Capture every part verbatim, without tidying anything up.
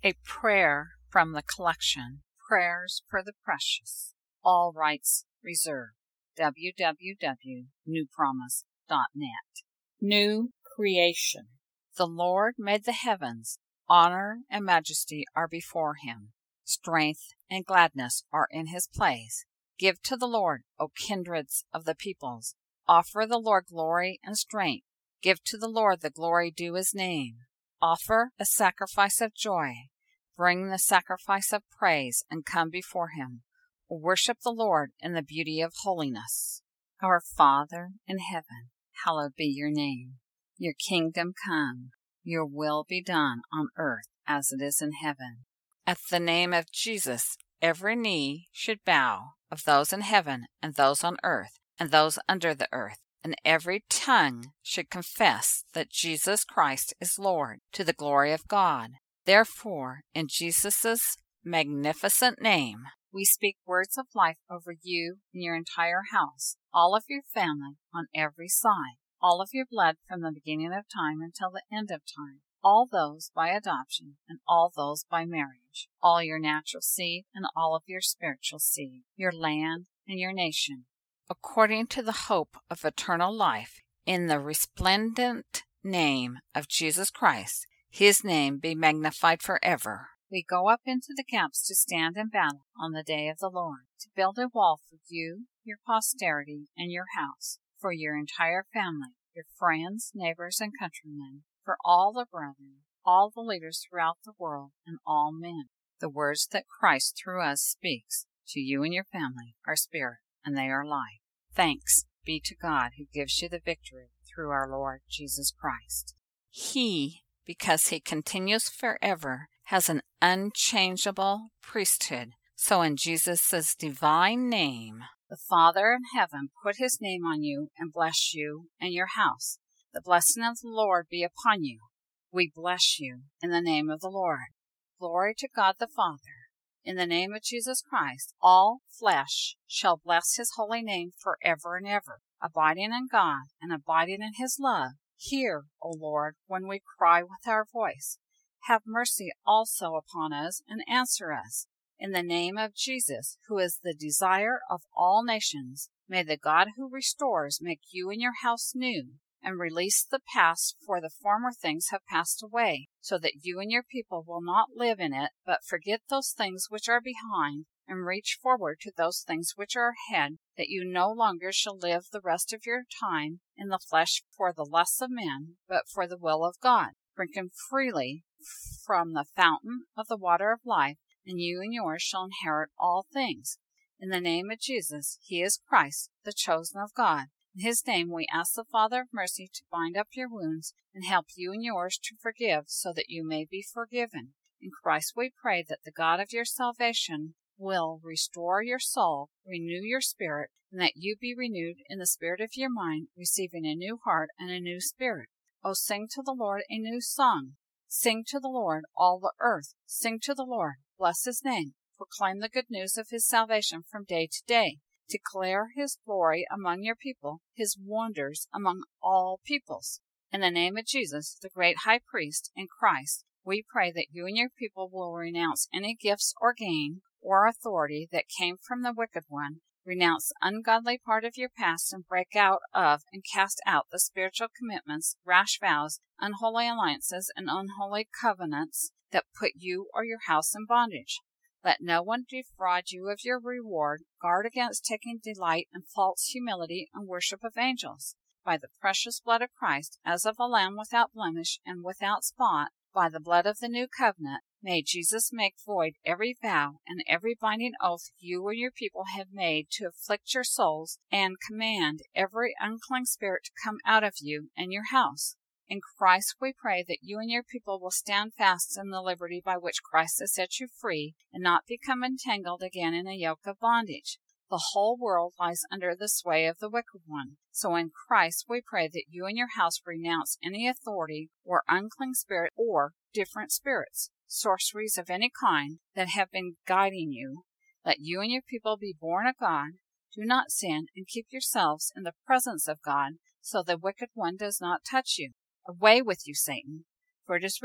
A prayer from the collection Prayers for the Precious. All rights reserved. w w w dot new promise dot net. New creation. The Lord made the heavens. Honor and majesty are before him. Strength and gladness are in his place. Give to the Lord, O kindreds of the peoples. Offer the Lord glory and strength. Give to the Lord the glory due his name. Offer a sacrifice of joy. Bring the sacrifice of praise and come before him. Worship the Lord in the beauty of holiness. Our Father in heaven, hallowed be your name. Your kingdom come. Your will be done on earth as it is in heaven. At the name of Jesus, every knee should bow, of those in heaven and those on earth and those under the earth, and every tongue should confess that Jesus Christ is Lord, to the glory of God. Therefore, in Jesus' magnificent name, we speak words of life over you and your entire house, all of your family on every side, all of your blood from the beginning of time until the end of time, all those by adoption and all those by marriage, all your natural seed and all of your spiritual seed, your land and your nation, according to the hope of eternal life, in the resplendent name of Jesus Christ. His name be magnified forever. We go up into the camps to stand in battle on the day of the Lord, to build a wall for you, your posterity, and your house, for your entire family, your friends, neighbors, and countrymen, for all the brethren, all the leaders throughout the world, and all men. The words that Christ through us speaks to you and your family are spirit, and they are life. Thanks be to God who gives you the victory through our Lord Jesus Christ. He, because he continues forever, has an unchangeable priesthood. So in Jesus' divine name, the Father in heaven put his name on you and bless you and your house. The blessing of the Lord be upon you. We bless you in the name of the Lord. Glory to God the Father. In the name of Jesus Christ, all flesh shall bless his holy name forever and ever, abiding in God and abiding in his love. Hear, O Lord, when we cry with our voice. Have mercy also upon us and answer us. In the name of Jesus, who is the desire of all nations, may the God who restores make you and your house new, and release the past, for the former things have passed away, so that you and your people will not live in it, but forget those things which are behind, and reach forward to those things which are ahead, that you no longer shall live the rest of your time in the flesh for the lusts of men, but for the will of God, drinking freely from the fountain of the water of life, and you and yours shall inherit all things. In the name of Jesus, he is Christ, the chosen of God. In his name we ask the Father of mercy to bind up your wounds and help you and yours to forgive, so that you may be forgiven. In Christ we pray that the God of your salvation will restore your soul, renew your spirit, and that you be renewed in the spirit of your mind, receiving a new heart and a new spirit. O sing to the Lord a new song. Sing to the Lord, all the earth. Sing to the Lord. Bless his name. Proclaim the good news of his salvation from day to day. Declare his glory among your people, his wonders among all peoples. In the name of Jesus, the great high priest, in Christ, we pray that you and your people will renounce any gifts or gain or authority that came from the wicked one. Renounce the ungodly part of your past and break out of and cast out the spiritual commitments, rash vows, unholy alliances, and unholy covenants that put you or your house in bondage. Let no one defraud you of your reward. Guard against taking delight in false humility and worship of angels. By the precious blood of Christ, as of a lamb without blemish and without spot, by the blood of the new covenant, may Jesus make void every vow and every binding oath you or your people have made to afflict your souls, and command every unclean spirit to come out of you and your house. In Christ we pray that you and your people will stand fast in the liberty by which Christ has set you free, and not become entangled again in a yoke of bondage. The whole world lies under the sway of the wicked one. So in Christ we pray that you and your house renounce any authority or unclean spirit or different spirits, sorceries of any kind that have been guiding you. Let you and your people be born of God. Do not sin, and keep yourselves in the presence of God, so the wicked one does not touch you. Away with you, Satan! For it is written,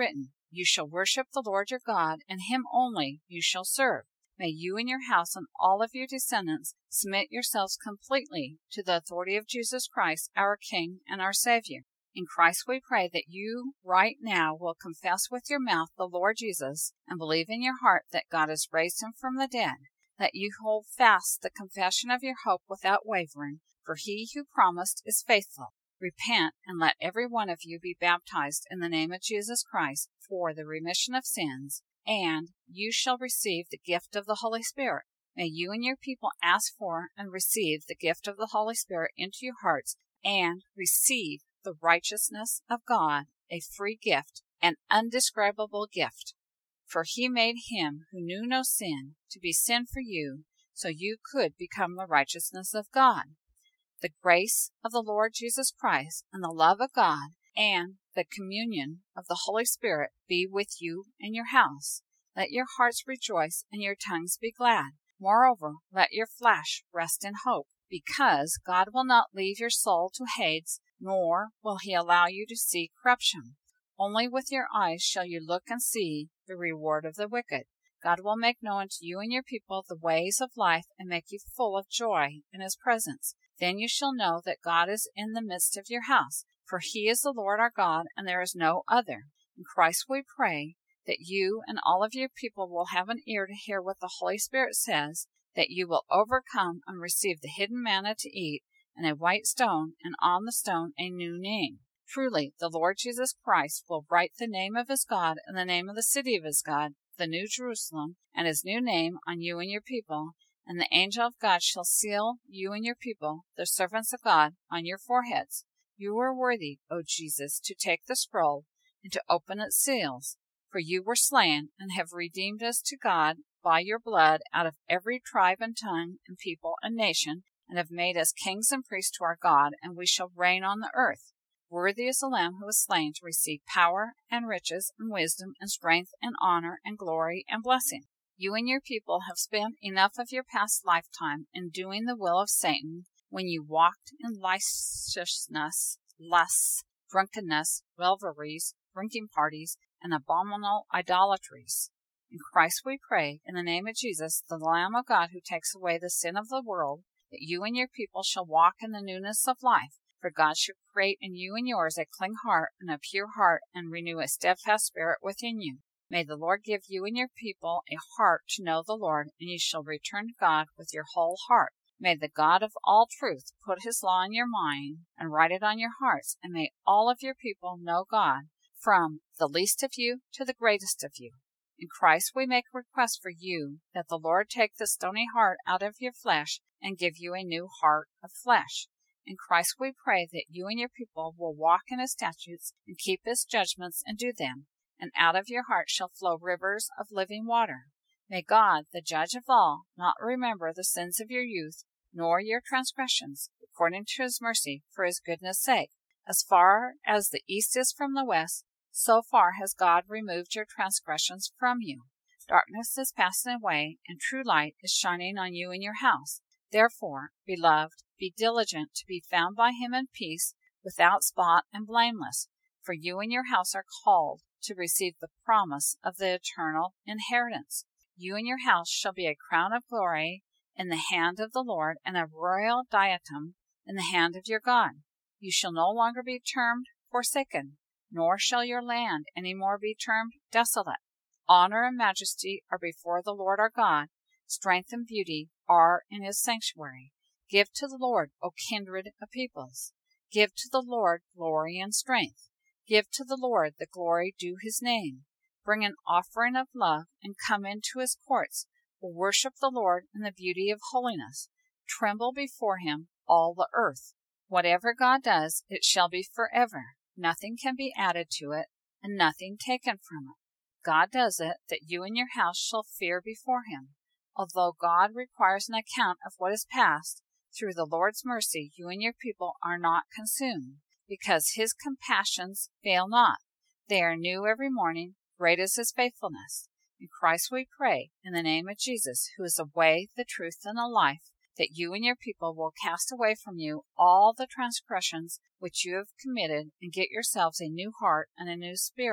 You shall worship the Lord your God, and him only you shall serve. May you and your house and all of your descendants submit yourselves completely to the authority of Jesus Christ, our King and our Savior. In Christ we pray that you right now will confess with your mouth the Lord Jesus and believe in your heart that God has raised him from the dead, that you hold fast the confession of your hope without wavering, for he who promised is faithful. Repent, and let every one of you be baptized in the name of Jesus Christ for the remission of sins, and you shall receive the gift of the Holy Spirit. May you and your people ask for and receive the gift of the Holy Spirit into your hearts, and receive the righteousness of God, a free gift, an undescribable gift. For he made him who knew no sin to be sin for you, so you could become the righteousness of God. The grace of the Lord Jesus Christ and the love of God and the communion of the Holy Spirit be with you and your house. Let your hearts rejoice and your tongues be glad. Moreover, let your flesh rest in hope, because God will not leave your soul to Hades, nor will he allow you to see corruption. Only with your eyes shall you look and see the reward of the wicked. God will make known to you and your people the ways of life and make you full of joy in his presence. Then you shall know that God is in the midst of your house, for he is the Lord our God, and there is no other. In Christ we pray that you and all of your people will have an ear to hear what the Holy Spirit says, that you will overcome and receive the hidden manna to eat, and a white stone, and on the stone a new name. Truly, the Lord Jesus Christ will write the name of his God and the name of the city of his God, the New Jerusalem, and his new name on you and your people, and the angel of God shall seal you and your people, the servants of God, on your foreheads. You are worthy, O Jesus, to take the scroll and to open its seals, for you were slain and have redeemed us to God by your blood out of every tribe and tongue and people and nation, and have made us kings and priests to our God, and we shall reign on the earth. Worthy is the Lamb who was slain to receive power and riches and wisdom and strength and honor and glory and blessing. You and your people have spent enough of your past lifetime in doing the will of Satan when you walked in licentiousness, lusts, drunkenness, revelries, drinking parties, and abominable idolatries. In Christ we pray, in the name of Jesus, the Lamb of God who takes away the sin of the world, that you and your people shall walk in the newness of life. For God shall create in you and yours a clean heart and a pure heart, and renew a steadfast spirit within you. May the Lord give you and your people a heart to know the Lord, and you shall return to God with your whole heart. May the God of all truth put his law in your mind and write it on your hearts, and may all of your people know God, from the least of you to the greatest of you. In Christ we make request for you that the Lord take the stony heart out of your flesh and give you a new heart of flesh. In Christ we pray that you and your people will walk in his statutes and keep his judgments and do them, and out of your heart shall flow rivers of living water. May God, the judge of all, not remember the sins of your youth, nor your transgressions, according to his mercy, for his goodness' sake. As far as the east is from the west, so far has God removed your transgressions from you. Darkness is passing away, and true light is shining on you and your house. Therefore, beloved, be diligent to be found by him in peace, without spot and blameless, for you and your house are called to receive the promise of the eternal inheritance. You and your house shall be a crown of glory in the hand of the Lord, and a royal diadem in the hand of your God. You shall no longer be termed forsaken, nor shall your land any more be termed desolate. Honor and majesty are before the Lord our God. Strength and beauty are in his sanctuary. Give to the Lord, O kindred of peoples. Give to the Lord glory and strength. Give to the Lord the glory due his name. Bring an offering of love and come into his courts. Worship the Lord in the beauty of holiness. Tremble before him, all the earth. Whatever God does, it shall be forever. Nothing can be added to it, and nothing taken from it. God does it, that you and your house shall fear before him. Although God requires an account of what is past, through the Lord's mercy you and your people are not consumed, because his compassions fail not. They are new every morning. Great is his faithfulness. In Christ we pray, in the name of Jesus, who is the way, the truth, and the life, that you and your people will cast away from you all the transgressions which you have committed, and get yourselves a new heart and a new spirit.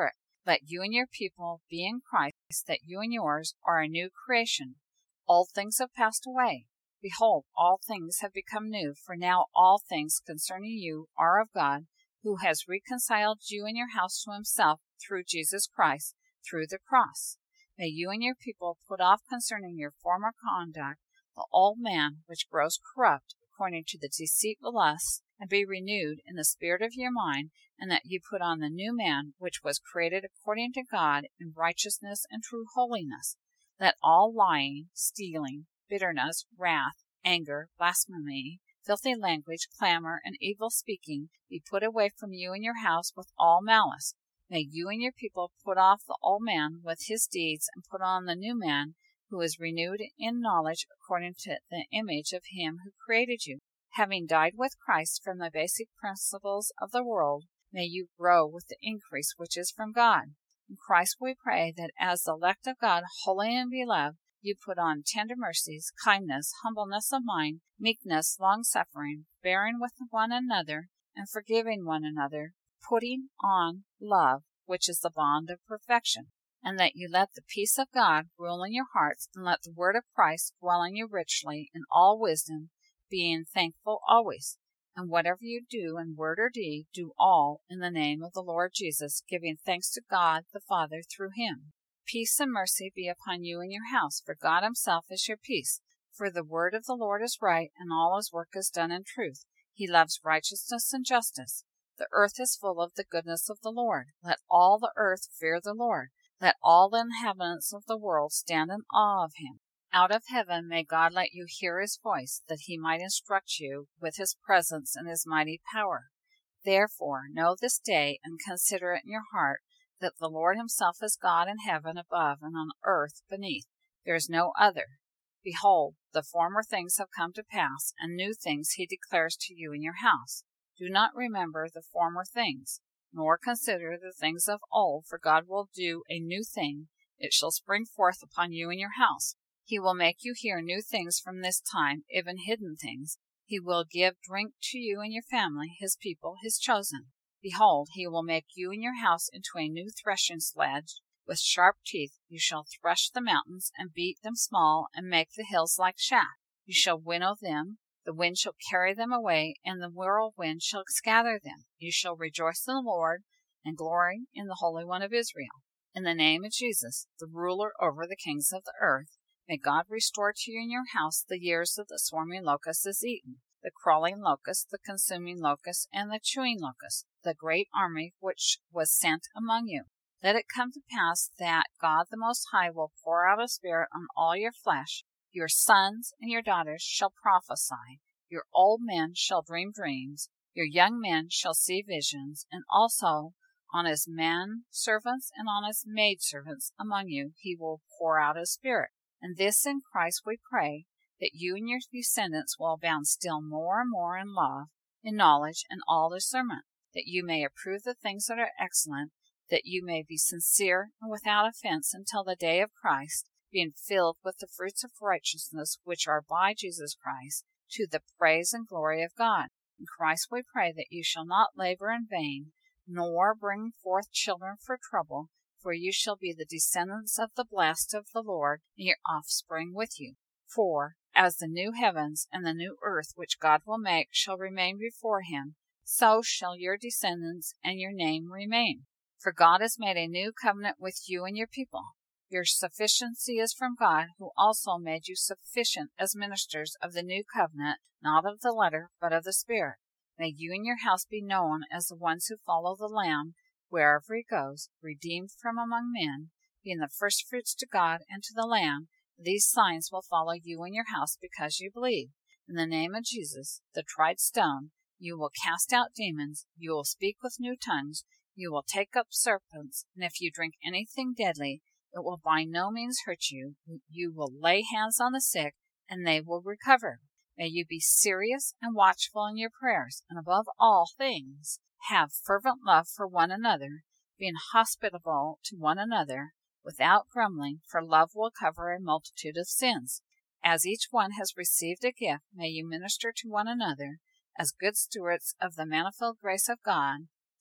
Let you and your people be in Christ, that you and yours are a new creation. Old things have passed away. Behold, all things have become new, for now all things concerning you are of God, who has reconciled you and your house to himself through Jesus Christ, through the cross. May you and your people put off concerning your former conduct the old man which grows corrupt according to the deceitful lusts, and be renewed in the spirit of your mind, and that you put on the new man which was created according to God in righteousness and true holiness. Let all lying, stealing, bitterness, wrath, anger, blasphemy, filthy language, clamor, and evil speaking be put away from you and your house with all malice. May you and your people put off the old man with his deeds, and put on the new man, who is renewed in knowledge according to the image of him who created you. Having died with Christ from the basic principles of the world, may you grow with the increase which is from God. In Christ we pray that as the elect of God, holy and beloved, you put on tender mercies, kindness, humbleness of mind, meekness, long-suffering, bearing with one another, and forgiving one another, putting on love, which is the bond of perfection. And that you let the peace of God rule in your hearts, and let the word of Christ dwell in you richly in all wisdom, being thankful always. And whatever you do in word or deed, do all in the name of the Lord Jesus, giving thanks to God the Father through him. Peace and mercy be upon you and your house, for God himself is your peace. For the word of the Lord is right, and all his work is done in truth. He loves righteousness and justice. The earth is full of the goodness of the Lord. Let all the earth fear the Lord. Let all the inhabitants of the world stand in awe of him. Out of heaven may God let you hear his voice, that he might instruct you with his presence and his mighty power. Therefore know this day, and consider it in your heart, that the Lord himself is God in heaven above, and on earth beneath. There is no other. Behold, the former things have come to pass, and new things he declares to you in your house. Do not remember the former things, nor consider the things of old, for God will do a new thing. It shall spring forth upon you in your house. He will make you hear new things from this time, even hidden things. He will give drink to you and your family, his people, his chosen. Behold, he will make you and your house into a new threshing sledge. With sharp teeth you shall thresh the mountains, and beat them small, and make the hills like chaff. You shall winnow them. The wind shall carry them away, and the whirlwind shall scatter them. You shall rejoice in the Lord, and glory in the Holy One of Israel. In the name of Jesus, the ruler over the kings of the earth, may God restore to you in your house the years that the swarming locust is eaten, the crawling locust, the consuming locust, and the chewing locust, the great army which was sent among you. Let it come to pass that God the Most High will pour out a spirit on all your flesh. Your sons and your daughters shall prophesy. Your old men shall dream dreams. Your young men shall see visions. And also on his men servants and on his maid servants among you he will pour out his spirit. And this in Christ we pray, that you and your descendants will abound still more and more in love, in knowledge, and all discernment, that you may approve the things that are excellent, that you may be sincere and without offense until the day of Christ, being filled with the fruits of righteousness which are by Jesus Christ, to the praise and glory of God. In Christ we pray that you shall not labor in vain, nor bring forth children for trouble, for you shall be the descendants of the blessed of the Lord, and your offspring with you. For, as the new heavens and the new earth which God will make shall remain before him, so shall your descendants and your name remain. For God has made a new covenant with you and your people. Your sufficiency is from God, who also made you sufficient as ministers of the new covenant, not of the letter, but of the Spirit. May you and your house be known as the ones who follow the Lamb wherever he goes, redeemed from among men, being the firstfruits to God and to the Lamb. These signs will follow you and your house because you believe. In the name of Jesus, the tried stone, you will cast out demons, you will speak with new tongues, you will take up serpents, and if you drink anything deadly, it will by no means hurt you. You will lay hands on the sick, and they will recover. May you be serious and watchful in your prayers, and above all things, have fervent love for one another, being hospitable to one another, without grumbling, for love will cover a multitude of sins. As each one has received a gift, may you minister to one another, as good stewards of the manifold grace of God.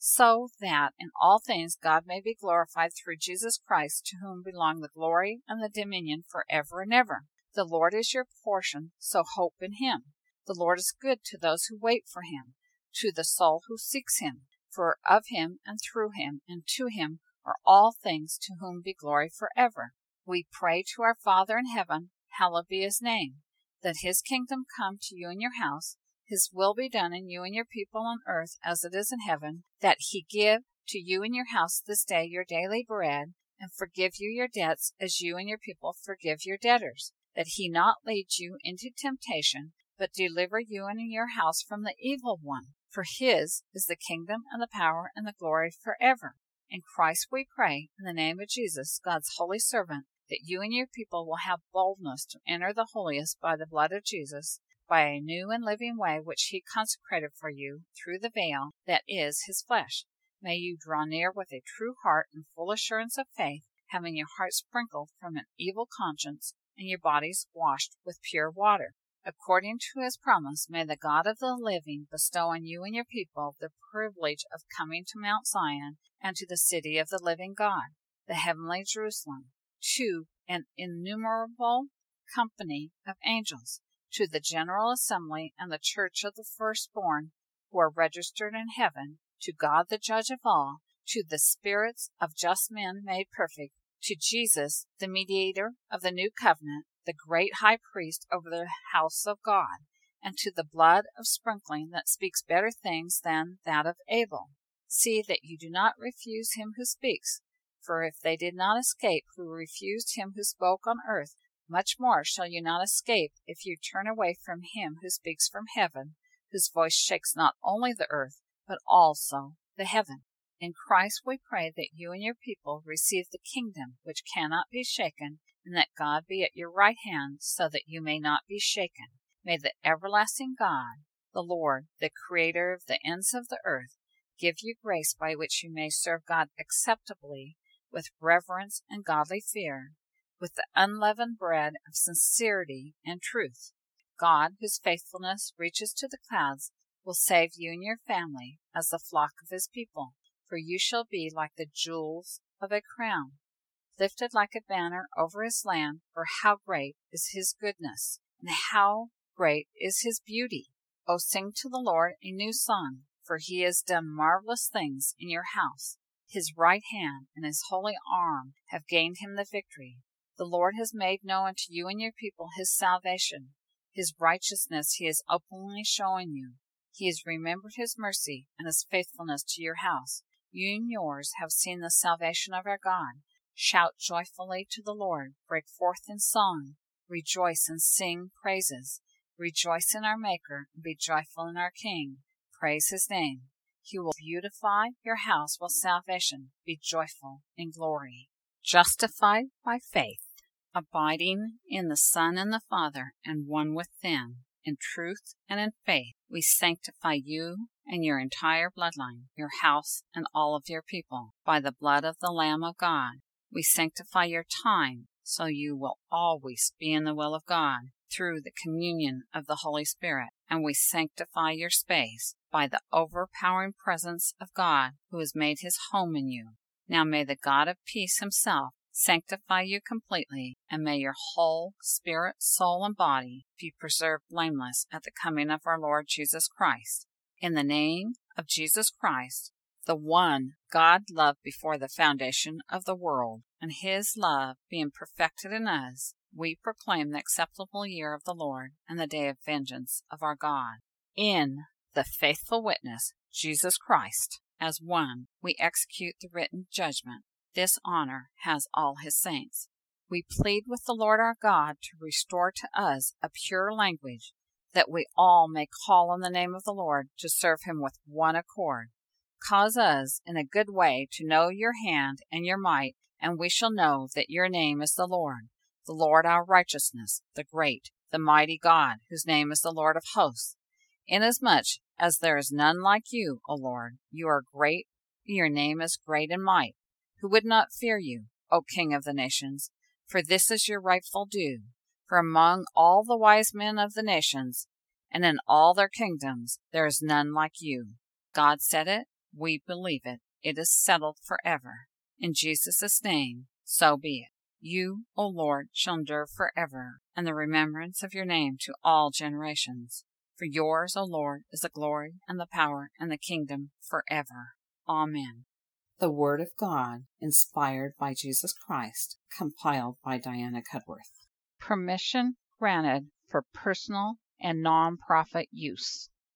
so that in all things God may be glorified through Jesus Christ, to whom belong the glory and the dominion forever and ever. The Lord is your portion, so hope in him. The Lord is good to those who wait for him, to the soul who seeks him. For of him, and through him, and to him are all things, to whom be glory forever. We pray to our Father in heaven, hallowed be his name, that his kingdom come to you in your house, his will be done in you and your people on earth as it is in heaven, that he give to you in your house this day your daily bread, and forgive you your debts as you and your people forgive your debtors, that he not lead you into temptation, but deliver you and your house from the evil one. For his is the kingdom and the power and the glory forever. In Christ we pray, in the name of Jesus, God's holy servant, that you and your people will have boldness to enter the holiest by the blood of Jesus, by a new and living way which he consecrated for you through the veil that is his flesh. May you draw near with a true heart and full assurance of faith, having your heart sprinkled from an evil conscience and your bodies washed with pure water. According to his promise, may the God of the living bestow on you and your people the privilege of coming to Mount Zion and to the city of the living God, the heavenly Jerusalem, to an innumerable company of angels, to the general assembly and the church of the firstborn who are registered in heaven, to God the judge of all, to the spirits of just men made perfect, to Jesus, the mediator of the new covenant, the great high priest over the house of God, and to the blood of sprinkling that speaks better things than that of Abel. See that you do not refuse him who speaks, for if they did not escape who refused him who spoke on earth, much more shall you not escape if you turn away from him who speaks from heaven, whose voice shakes not only the earth, but also the heaven. In Christ we pray that you and your people receive the kingdom which cannot be shaken, and that God be at your right hand, so that you may not be shaken. May the everlasting God, the Lord, the Creator of the ends of the earth, give you grace by which you may serve God acceptably, with reverence and godly fear, with the unleavened bread of sincerity and truth. God, whose faithfulness reaches to the clouds, will save you and your family as the flock of his people, for you shall be like the jewels of a crown, lifted like a banner over his land. For how great is his goodness, and how great is his beauty! O sing to the Lord a new song, for he has done marvelous things in your house. His right hand and his holy arm have gained him the victory. The Lord has made known to you and your people his salvation. His righteousness he has openly shown you. He has remembered his mercy and his faithfulness to your house. You and yours have seen the salvation of our God. Shout joyfully to the Lord. Break forth in song. Rejoice and sing praises. Rejoice in our Maker, and be joyful in our King. Praise his name. He will beautify your house with salvation. Be joyful in glory. Justified by faith, abiding in the Son and the Father, and one with them, in truth and in faith, we sanctify you and your entire bloodline, your house and all of your people, by the blood of the Lamb of God. We sanctify your time, so you will always be in the will of God, through the communion of the Holy Spirit. And we sanctify your space by the overpowering presence of God, who has made his home in you. Now may the God of peace himself sanctify you completely, and may your whole spirit, soul, and body be preserved blameless at the coming of our Lord Jesus Christ. In the name of Jesus Christ, the one God loved before the foundation of the world, and his love being perfected in us, we proclaim the acceptable year of the Lord and the day of vengeance of our God. In the faithful witness, Jesus Christ, as one, we execute the written judgment. This honor has all his saints. We plead with the Lord our God to restore to us a pure language, that we all may call on the name of the Lord to serve him with one accord. Cause us in a good way to know your hand and your might, and we shall know that your name is the Lord, the Lord our righteousness, the great, the mighty God, whose name is the Lord of hosts. Inasmuch as there is none like you, O Lord, you are great, your name is great in might. Who would not fear you, O King of the nations? For this is your rightful due. For among all the wise men of the nations, and in all their kingdoms, there is none like you. God said it, We believe it. It is settled forever. In Jesus' name, so be it. You, O Lord, shall endure forever, and the remembrance of your name to all generations. For yours, O Lord, is the glory and the power and the kingdom forever. Amen. The Word of God, inspired by Jesus Christ, compiled by Diana Cudworth. Permission granted for personal and non-profit use.